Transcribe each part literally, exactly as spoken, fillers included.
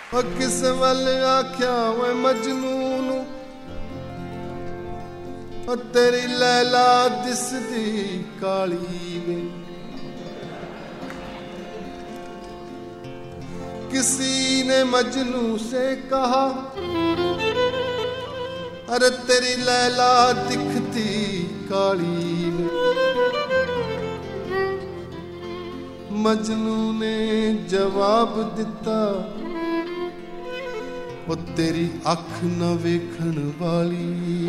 किस वल आख्या वे मजनून तेरी लैला दिसदी काली वे। किसी ने मजनू से कहा अरे तेरी लैला दिखती काली वे। मजनू ने जवाब दिता ओ तेरी अख न वेखण वाली।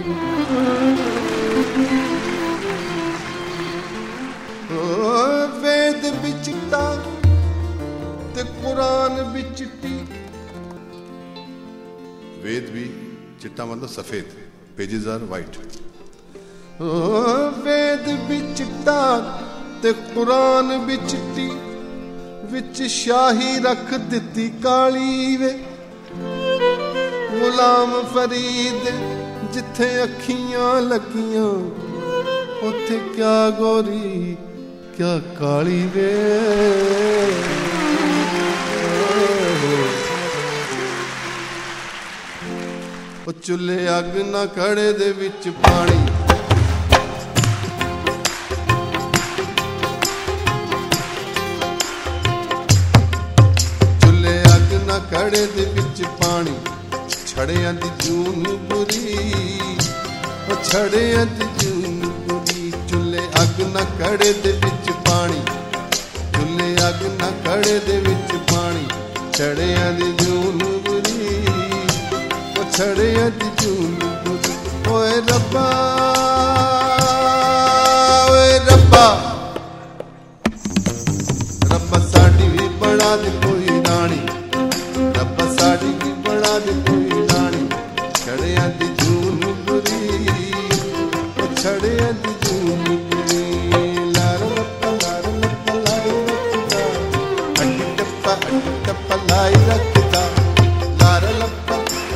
ओ वेद भी चिट्टा ते कुरान भी चिट्टी। वेद भी चिट्टा मतलब सफेद, पेजेस आर वाइट। ओ वेद भी चिट्टा ते कुरान भी चिट्टी, विच शाही रख दिती काली वे। गुलाम फरीद जिथे अखियां लगियां उथे क्या गोरी क्या काली वे। ओ चुल्हे अग ना खड़े दे विच पानी, चुल्हे अग ना खड़े दे विच पानी। छड़ियां दी जून बुरी, छड़ियां दी जून बुरी। चुल्हे अग ना कड़े दे विच पानी, चुल्हे अग ना कड़े दे विच पानी। छड़ियां दी जून बुरी, छड़ियां दी जून बुरी। ओए रब्बा ओए रब्बा रब्बा साडी भी बना दे कोई रानी, रब्बा साडी भी बना दे कोई। छड़ियां दी जून बुरी, छड़ियां दी जून बुरी। लार लप्पा लार लप्पा लार लप्पा, अड्डी टप्पा अड्डी टप्पा लाई रखदा। लार लप्पा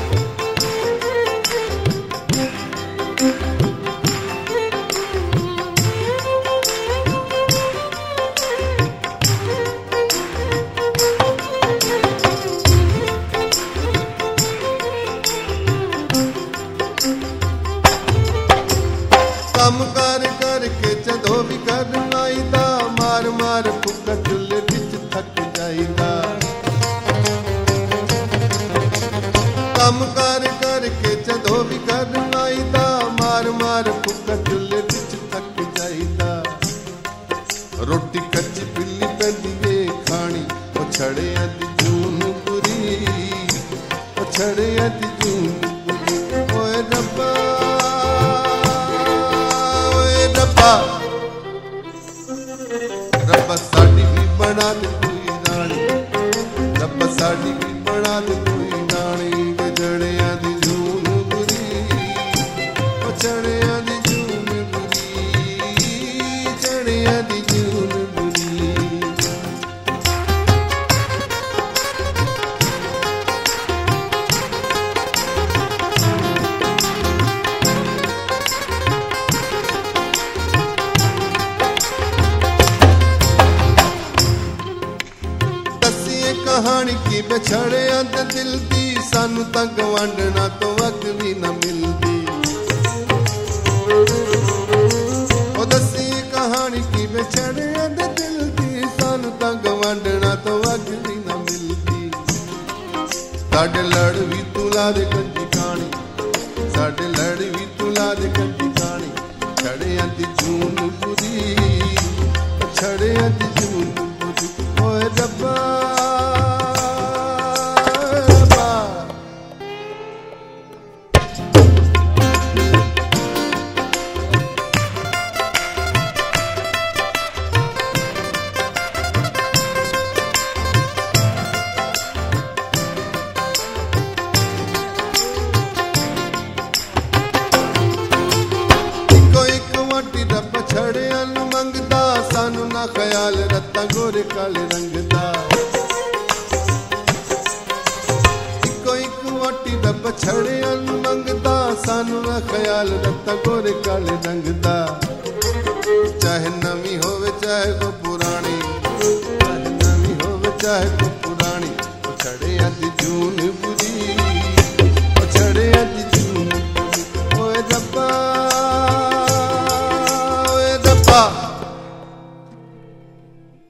कम कर करके जदों भी करना आईदा, मार मार फुका चुल्हे विच थक जाईदा। कम कर करके जदों भी करना आईदा, मार मार फुका चुल्हे विच थक जाईदा। रोटी कच्ची पिल्ली पैंदी वे खानी, ओ छड़ियां दी जून बुरी, ओ छड़ियां दी जून बुरी। ओए रब्बा रब्बा साडी भी बना दे कोई रानी, रब्बा साडी भी बना दे कोई रानी। जड़ियां दी जून बुरी, छड़ियां दी जून बुरी, छड़ियां दी जून बुरी। कहानी की बछड़ियां ते दिल दी, सानू तां गवांढना तो अग भी न मिलदी। ओ दसी कहानी की बछड़ियां ते दिल दी, सानू तां गवांढना तो अग भी न मिलदी। साडे लड़ भी तू ला दे कंजी कानी, साडे लड़ भी तू ला दे कंजी कानी। छड़ियां दी जून बुरी, छड़ियां दी जून बुरी। ओए रब्बा ख्याल रत्ता गोरे काले रंग दा। इको इक वाटी दा बछड़ियां नूं मंगदा, सानू ना ख्याल रत्ता गोरे काले रंग दा। चाहे नवी होवे चाहे को पुरानी, चाहे नवी होवे चाहे को पुरानी। छड़ियां दी जून चून बुरी छड़िया दी चून ओए रब्बा ओए रब्बा